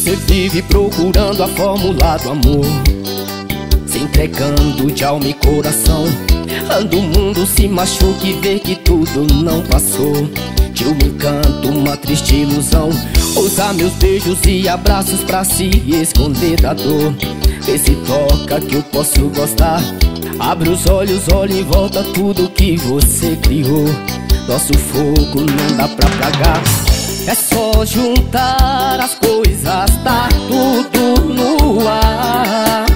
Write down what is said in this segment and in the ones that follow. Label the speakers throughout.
Speaker 1: Você vive procurando a fórmula do amor, se entregando de alma e coração. Anda o mundo, se machuca e vê que tudo não passou. De um encanto, uma triste ilusão. Usa meus beijos e abraços pra se esconder da dor. Vê se toca que eu posso gostar. Abre os olhos, olha em volta tudo que você criou. Nosso fogo não dá pra apagar. É só juntar as coisas, tá tudo no ar.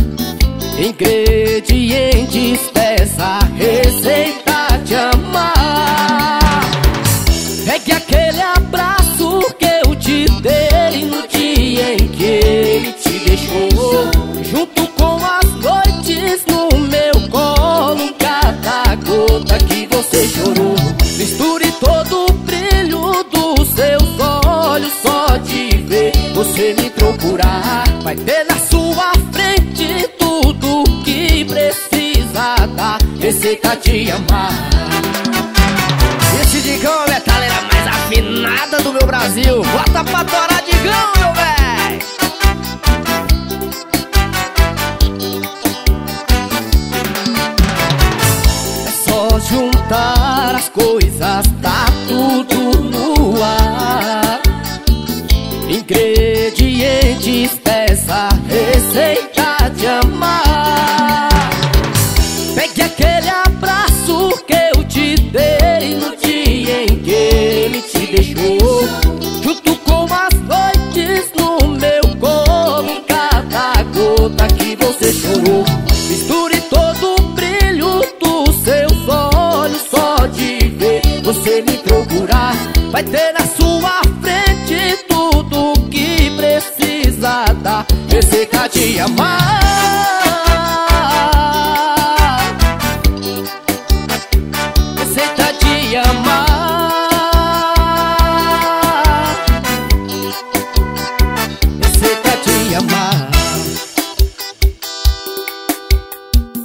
Speaker 1: Ingredientes dessa receita de amar. Pegue aquele abraço que eu te dei no dia em que ele te deixou, junto com as noites no meu colo, cada gota que você chorou. Misture todo o brilho dos seus olhos, só de ver você me procurar. Vai ter na sua frente tudo que precisa da receita de amar.
Speaker 2: Esse Digão é a metaleira mais afinada do meu Brasil. Bota pra torar, Digão, meu véi.
Speaker 1: É só juntar as coisas, tá tudo no ar. Ingredientes dessa receita de amar. Pegue aquele abraço que eu te dei no dia em que ele te deixou, junto com as noites no meu colo, cada gota que você chorou. Misture todo o brilho dos seus olhos, só de ver você me procurar. Vai ter na sua frente tudo que precisa da receita de amar.